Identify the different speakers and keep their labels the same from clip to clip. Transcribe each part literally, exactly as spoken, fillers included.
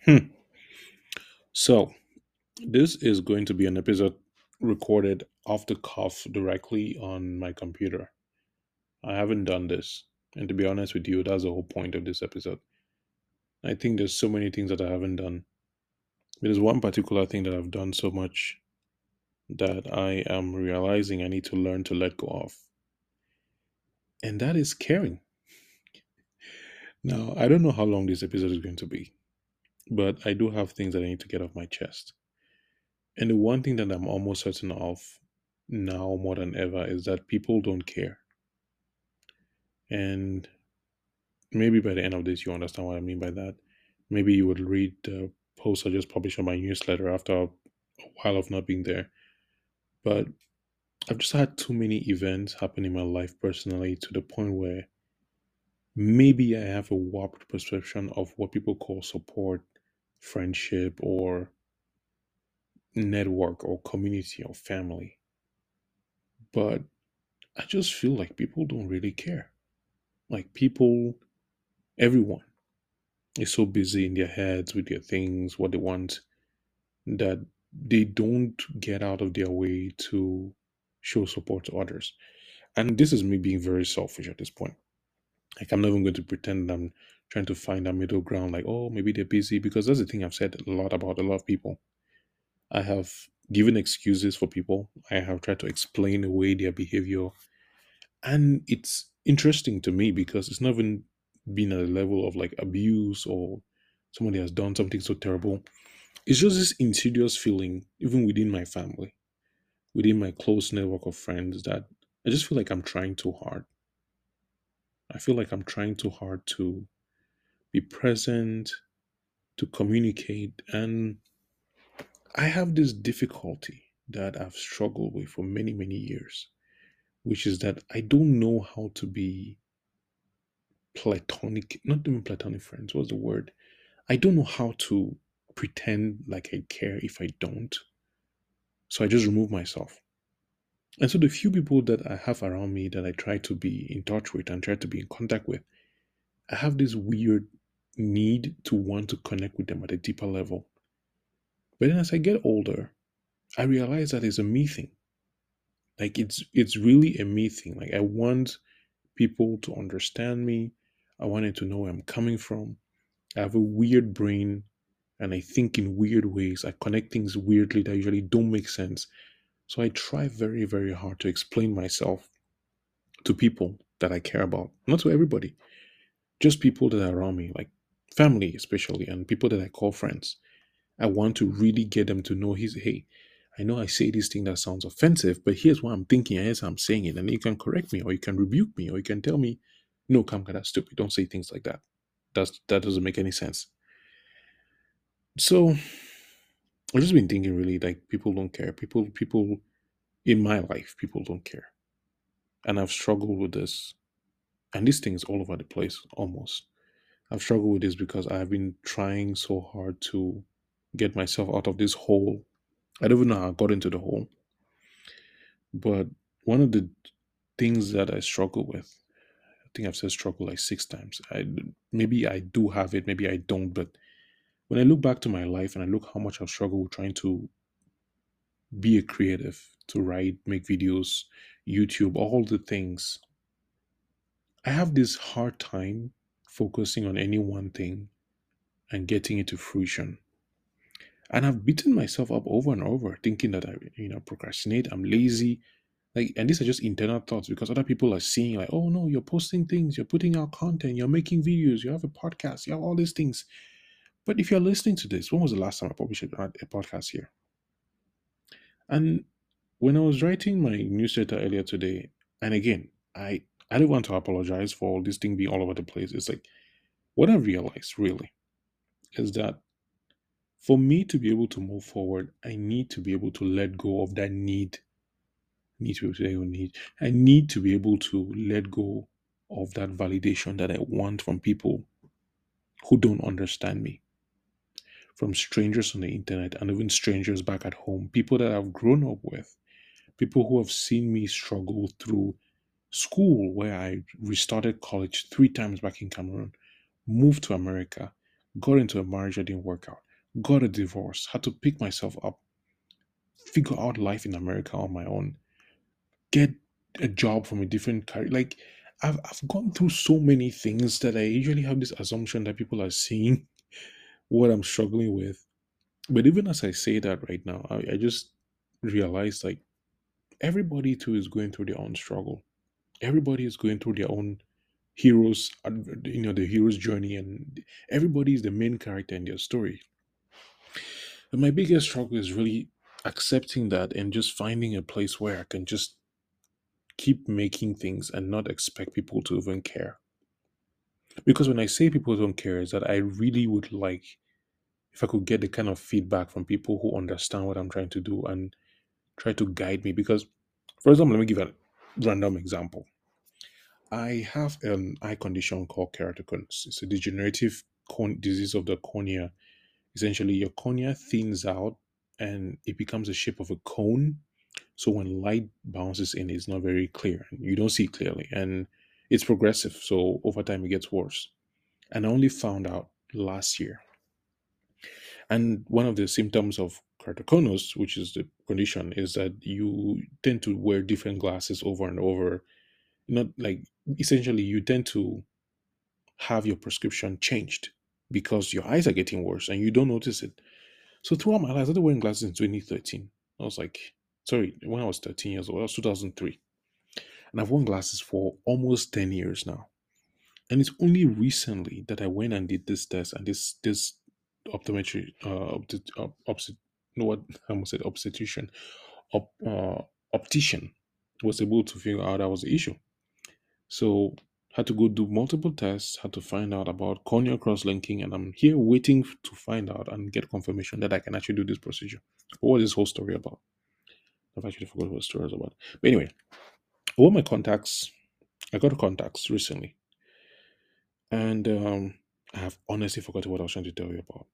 Speaker 1: Hmm. So, this is going to be an episode recorded off the cuff directly on my computer. I haven't done this. And to be honest with you, that's the whole point of this episode. I think there's so many things that I haven't done. There's one particular thing that I've done so much that I am realizing I need to learn to let go of. And that is caring. Now, I don't know how long this episode is going to be, but I do have things that I need to get off my chest. And the one thing that I'm almost certain of now more than ever is that people don't care. And maybe by the end of this, you understand what I mean by that. Maybe you would read the post I just published on my newsletter after a while of not being there. But I've just had too many events happen in my life personally to the point where maybe I have a warped perception of what people call support, friendship, or network, or community, or family. But I just feel like people don't really care. Like people, everyone is so busy in their heads with their things, what they want, that they don't get out of their way to show support to others. And this is me being very selfish at this point. Like, I'm not even going to pretend that I'm trying to find a middle ground, like, oh, maybe they're busy, because that's the thing I've said a lot about a lot of people. I have given excuses for people, I have tried to explain away their behavior. And it's interesting to me because it's not even been at a level of like abuse or somebody has done something so terrible. It's just this insidious feeling, even within my family, within my close network of friends, that I just feel like I'm trying too hard. I feel like I'm trying too hard to be present, to communicate. And I have this difficulty that I've struggled with for many, many years, which is that I don't know how to be platonic, not even platonic friends, what's the word? I don't know how to pretend like I care if I don't. So I just remove myself. And so the few people that I have around me that I try to be in touch with and try to be in contact with, I have this weird need to want to connect with them at a deeper level. But then as I get older, I realize that it's a me thing. Like it's it's really a me thing. Like I want people to understand me. I wanted to know where I'm coming from. I have a weird brain and I think in weird ways. I connect things weirdly that usually don't make sense. So I try very, very hard to explain myself to people that I care about. Not to everybody, just people that are around me, like family especially, and people that I call friends. I want to really get them to know his hey, I know I say this thing that sounds offensive, but here's what I'm thinking, and here's how I'm saying it. And you can correct me, or you can rebuke me, or you can tell me, no, Kamka, that's stupid. Don't say things like that. That's that doesn't make any sense. So I've just been thinking really like people don't care. People people in my life, people don't care. And I've struggled with this. And this thing is all over the place almost. I've struggled with this because I've been trying so hard to get myself out of this hole. I don't even know how I got into the hole. But one of the things that I struggle with, I think I've said struggle like six times. I maybe I do have it, maybe I don't. But when I look back to my life and I look how much I've struggled with trying to be a creative, to write, make videos, YouTube, all the things, I have this hard time focusing on any one thing and getting it to fruition. And I've beaten myself up over and over, thinking that I, you know, procrastinate, I'm lazy. Like, and these are just internal thoughts because other people are seeing, like, oh no, you're posting things, you're putting out content, you're making videos, you have a podcast, you have all these things. But if you're listening to this, when was the last time I published a, a podcast here? And when I was writing my newsletter earlier today, and again, I I don't want to apologize for all this thing being all over the place. It's like what I realized really is that for me to be able to move forward, I need to be able to let go of that need. Need to be able to let go of need. I need to be able to let go of that validation that I want from people who don't understand me, from strangers on the internet and even strangers back at home, people that I've grown up with, people who have seen me struggle through school, where I restarted college three times back in Cameroon, moved to America, got into a marriage that didn't work out, got a divorce, had to pick myself up, figure out life in America on my own, get a job from a different career. Like I've I've gone through so many things that I usually have this assumption that people are seeing what I'm struggling with. But even as I say that right now, I, I just realized like everybody too is going through their own struggle. Everybody is going through their own heroes, you know, the hero's journey, and everybody is the main character in their story. And my biggest struggle is really accepting that and just finding a place where I can just keep making things and not expect people to even care. Because when I say people don't care, is that I really would like if I could get the kind of feedback from people who understand what I'm trying to do and try to guide me. Because, for example, let me give a random example. I have an eye condition called keratoconus. It's a degenerative con- disease of the cornea. Essentially, your cornea thins out and it becomes the shape of a cone. So when light bounces in, it's not very clear. You don't see clearly, and it's progressive. So over time, it gets worse. And I only found out last year. And one of the symptoms of keratoconus, which is the condition, is that you tend to wear different glasses over and over. Not like essentially, you tend to have your prescription changed because your eyes are getting worse and you don't notice it. So throughout my life, I started wearing glasses in twenty thirteen. I was like, sorry, when I was thirteen years old, that was two thousand three. And I've worn glasses for almost ten years now. And it's only recently that I went and did this test and this this optometry, uh, opti- op, opsi- no, what I almost said obstetrician, op, uh, optician was able to figure out that was the issue. So had to go do multiple tests, had to find out about corneal cross-linking, and I'm here waiting to find out and get confirmation that I can actually do this procedure. But what is this whole story about? I've actually forgot what the story is about. But anyway, all my contacts, I got contacts recently, and um, I have honestly forgotten what I was trying to tell you about.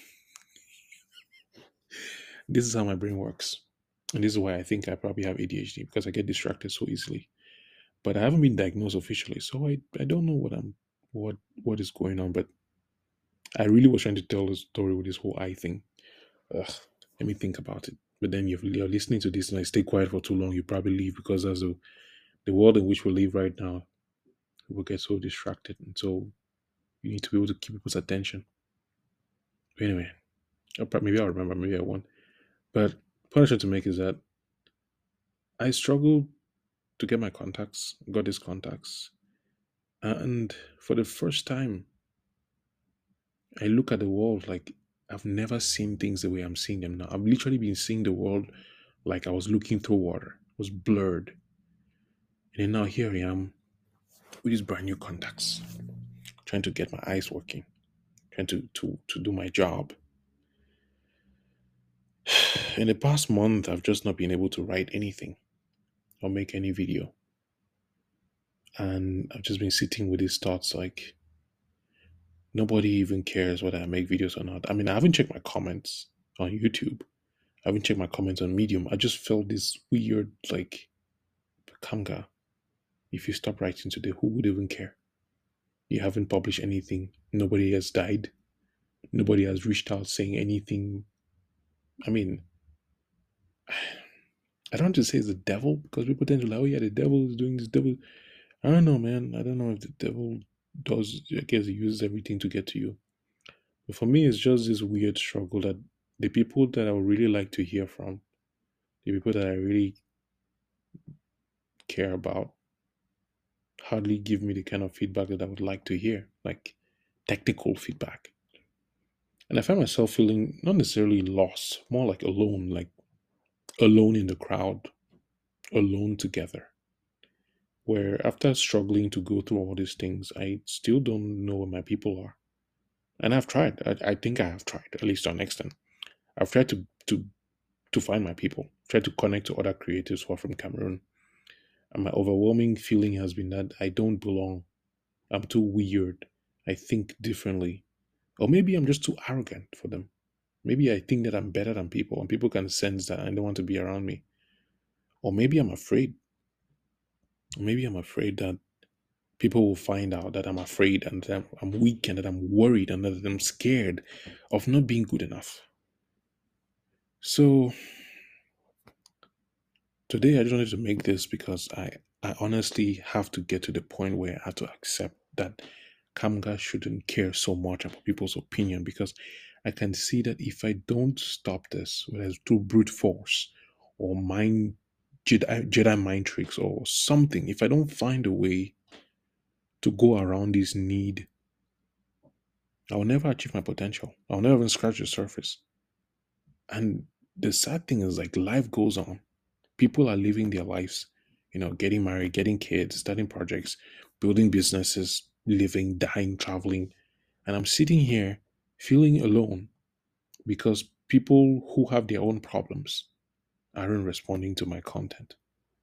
Speaker 1: This is how my brain works, and this is why I think I probably have A D H D because I get distracted so easily. But I haven't been diagnosed officially, so I, I don't know what I'm what what is going on. But I really was trying to tell the story with this whole eye thing. Ugh, let me think about it. But then you're, you're listening to this and I stay quiet for too long, you probably leave because that's the, the world in which we live right now. People get so distracted. And so you need to be able to keep people's attention. But anyway, I'll, maybe I'll remember, maybe I won't. But the point I'm trying to make is that I struggled to get my contacts, got these contacts. And for the first time, I look at the world like I've never seen things the way I'm seeing them now. I've literally been seeing the world like I was looking through water. It was blurred. And then now here I am with these brand new contacts, trying to get my eyes working, trying to to to do my job. In the past month, I've just not been able to write anything or make any video. And I've just been sitting with these thoughts like nobody even cares whether I make videos or not. I mean, I haven't checked my comments on YouTube. I haven't checked my comments on Medium. I just felt this weird like Kanga. If you stop writing today, who would even care? You haven't published anything. Nobody has died. Nobody has reached out saying anything. I mean, I don't want to say it's the devil because people tend to like, oh yeah, the devil is doing this. Devil. I don't know, man. I don't know if the devil does. I guess he uses everything to get to you. But for me, it's just this weird struggle that the people that I would really like to hear from, the people that I really care about, hardly give me the kind of feedback that I would like to hear, like technical feedback. And I find myself feeling not necessarily lost, more like alone, like alone in the crowd, alone together. Where after struggling to go through all these things, I still don't know where my people are. And I've tried. I, I think I have tried, at least to an extent. I've tried to to to find my people, tried to connect to other creators who are from Cameroon. And my overwhelming feeling has been that I don't belong. I'm too weird. I think differently. Or maybe I'm just too arrogant for them. Maybe I think that I'm better than people and people can sense that and don't want to be around me. Or maybe I'm afraid. Maybe I'm afraid that People will find out that I'm afraid and that I'm weak and that I'm worried and that I'm scared of not being good enough. So today I just wanted to make this because I, I honestly have to get to the point where I have to accept that Kamga shouldn't care so much about people's opinion because I can see that if I don't stop this, whether it's through brute force or mind Jedi, Jedi mind tricks or something, if I don't find a way to go around this need, I will never achieve my potential. I'll never even scratch the surface. And the sad thing is, like, life goes on. People are living their lives, you know, getting married, getting kids, starting projects, building businesses, living, dying, traveling. And I'm sitting here feeling alone because people who have their own problems aren't responding to my content.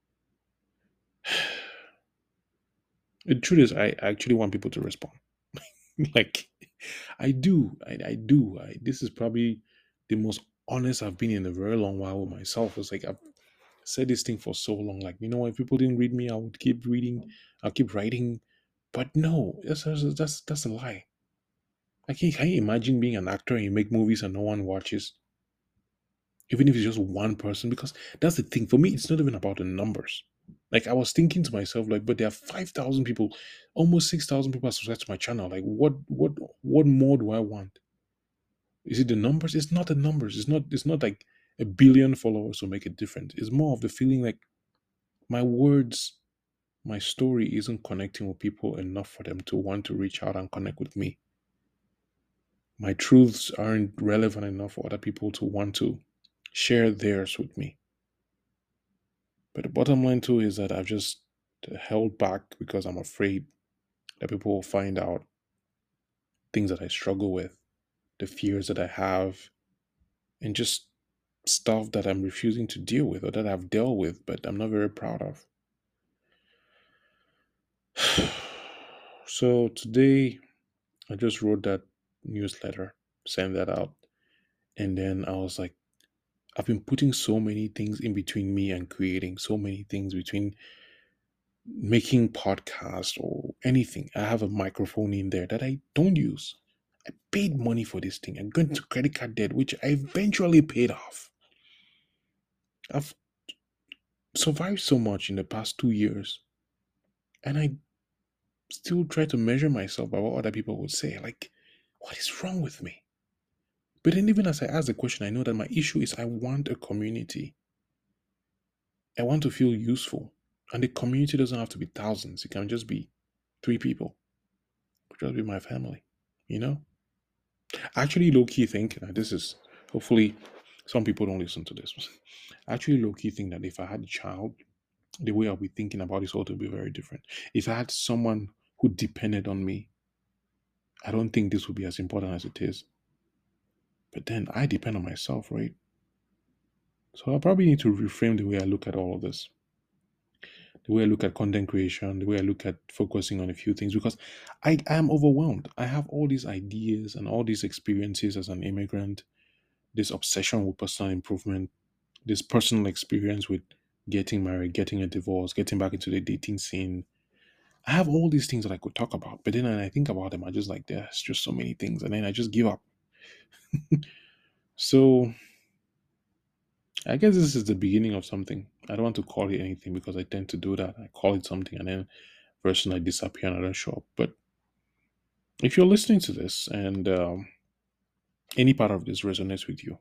Speaker 1: The truth is, I actually want people to respond. Like, I do. I, I do. I, this is probably the most honest I've been in a very long while with myself. It's like I've said this thing for so long. Like, you know, if people didn't read me, I would keep reading, I'll keep writing. But no, that's that's that's, that's a lie. I can, can you imagine being an actor and you make movies and no one watches? Even if it's just one person, because that's the thing. For me, it's not even about the numbers. Like, I was thinking to myself, like, but there are five thousand people, almost six thousand people subscribed to my channel. Like, what, what, what more do I want? Is it the numbers? It's not the numbers. It's not. It's not like a billion followers will make a difference. It's more of the feeling like my words, my story isn't connecting with people enough for them to want to reach out and connect with me. My truths aren't relevant enough for other people to want to share theirs with me. But the bottom line too is that I've just held back because I'm afraid that people will find out things that I struggle with, the fears that I have, and just stuff that I'm refusing to deal with or that I've dealt with, but I'm not very proud of. So today I just wrote that newsletter, sent that out, and then I was like, I've been putting so many things in between me and creating, so many things between making podcasts or anything. I have a microphone in there that I don't use. I paid money for this thing. I got into credit card debt, which I eventually paid off. I've survived so much in the past two years, and I still try to measure myself by what other people would say. Like, what is wrong with me? But then, even as I ask the question, I know that my issue is I want a community. I want to feel useful. And the community doesn't have to be thousands, it can just be three people, it could just be my family, you know? I actually low key think, now this is hopefully some people don't listen to this. I actually low key think that if I had a child, the way I'll be thinking about this ought to be very different. If I had someone who depended on me, I don't think this would be as important as it is. But then I depend on myself, right? So I probably need to reframe the way I look at all of this, the way I look at content creation, the way I look at focusing on a few things, because I, I am overwhelmed. I have all these ideas and all these experiences as an immigrant, this obsession with personal improvement, this personal experience with getting married, getting a divorce, getting back into the dating scene. I have all these things that I could talk about, but then when I think about them, I just like, there's just so many things, and then I just give up. So I guess this is the beginning of something. I don't want to call it anything because I tend to do that. I call it something and then very soon I disappear and I don't show up. But if you're listening to this and um, any part of this resonates with you,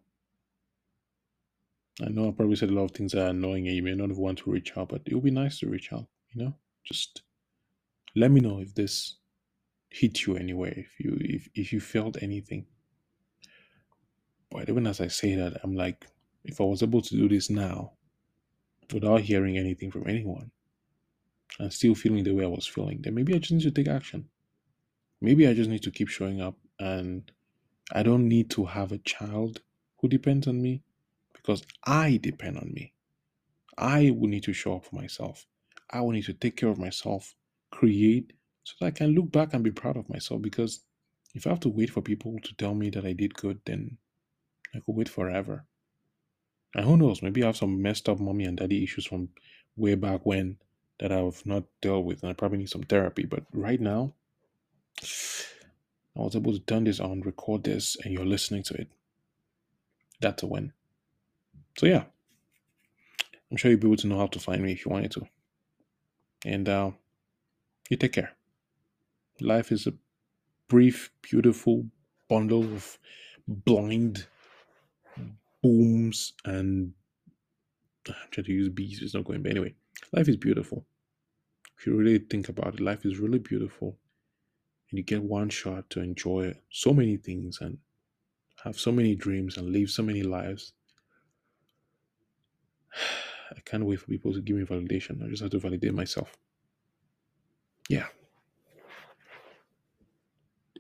Speaker 1: I know I probably said a lot of things that are annoying and you may not want to reach out, but it would be nice to reach out, you know? Just let me know if this hit you anywhere, if you if, if you felt anything. But even as I say that, I'm like, if I was able to do this now without hearing anything from anyone and still feeling the way I was feeling, then maybe I just need to take action. Maybe I just need to keep showing up, and I don't need to have a child who depends on me because I depend on me. I will need to show up for myself. I will need to take care of myself, create, so that I can look back and be proud of myself. Because if I have to wait for people to tell me that I did good, then I could wait forever. And who knows, maybe I have some messed up mommy and daddy issues from way back when, that I've not dealt with, and I probably need some therapy. But right now, I was able to turn this on, record this, and you're listening to it. That's a win. So yeah, I'm sure you'll be able to know how to find me if you wanted to. And uh, you take care. Life is a brief, beautiful bundle of blind booms and I'm trying to use bees, it's not going, but anyway, life is beautiful. If you really think about it, life is really beautiful. And you get one shot to enjoy so many things and have so many dreams and live so many lives. I can't wait for people to give me validation. I just have to validate myself. Yeah.